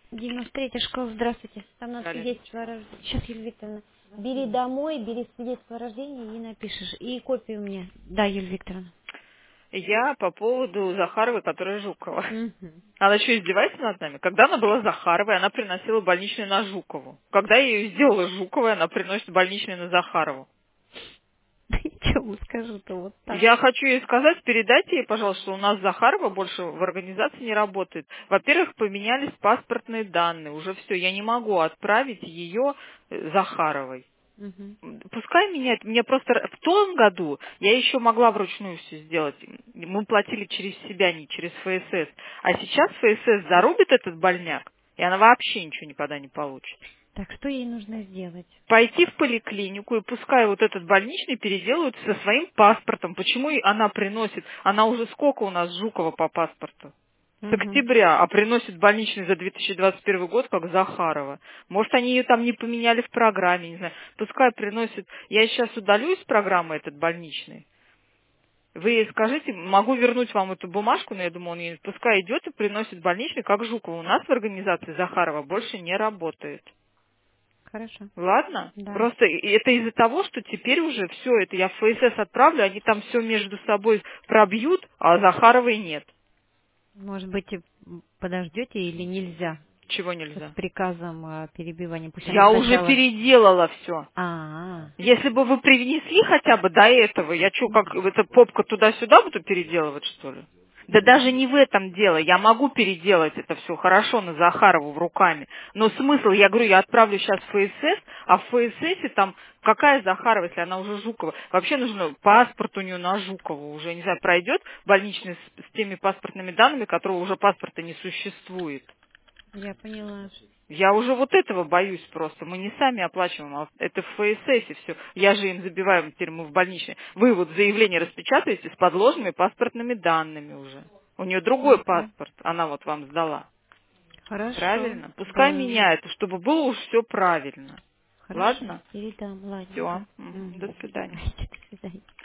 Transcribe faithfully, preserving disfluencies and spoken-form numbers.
девяносто третья школа, здравствуйте. Там надо Далее. свидетельство о рождении. Сейчас, Юлия Викторовна. Бери домой, бери свидетельство о рождении и напишешь. И копию мне. Да, Юлия Викторовна. Я по поводу Захаровой, которая Жукова. Мгм. Она что, издевается над нами? Когда она была Захаровой, она приносила больничный на Жукову. Когда я ее сделала Жуковой, она приносит больничный на Захарову. Чего скажу-то вот так. Я хочу ей сказать, передайте ей, пожалуйста, что у нас Захарова больше в организации не работает. Во-первых, поменялись паспортные данные. Уже все, я не могу отправить ее э, Захаровой. Мгм. Пускай меняет. Мне просто р- в том году я еще могла вручную все сделать. Мы платили через себя, не через ФСС. А сейчас ФСС зарубит этот больняк, и она вообще ничего никогда не получит. Так, что ей нужно сделать? Пойти в поликлинику, и пускай вот этот больничный переделают со своим паспортом. Почему и она приносит? Она уже сколько у нас Жукова по паспорту? С Угу. октября, а приносит больничный за две тысячи двадцать первый год, как Захарова. Может, они ее там не поменяли в программе, не знаю. Пускай приносит. Я сейчас удалю из программы этот больничный. Вы ей скажите, могу вернуть вам эту бумажку, но я думаю, он ей пускай идет и приносит больничный, как Жукова. У нас в организации Захарова больше не работает. Хорошо. Ладно? Да. Просто и- это из-за того, что теперь уже все это я в ФСС отправлю, они там все между собой пробьют, а Захаровой нет. Может быть, и подождете или нельзя? Чего С нельзя? приказом о перебивании. Пусть она Я уже сначала... переделала все. А, Если бы вы принесли хотя бы до этого, я что, как эта попка туда-сюда буду переделывать, что ли? Да даже не в этом дело. Я могу переделать это все хорошо на Захарову в руками. Но смысл, я говорю, я отправлю сейчас в ФСС, а в ФСС там какая Захарова, если она уже Жукова? Вообще нужно паспорт у нее на Жукову. Уже, не знаю, пройдет больничный с, с теми паспортными данными, которого уже паспорта не существует. я поняла. Я уже вот этого боюсь просто. Мы не сами оплачиваем, а это в ФСС все. Я же им забиваю, теперь мы в больничный. Вы вот заявление распечатаете с подложными паспортными данными уже. У нее другой Угу. паспорт, она вот вам сдала. Хорошо. Правильно? Пускай Да. меняет, чтобы было уж все правильно. Хорошо. Ладно? Передам. Все. Ладненько. До Угу. свидания. Давайте, до свидания.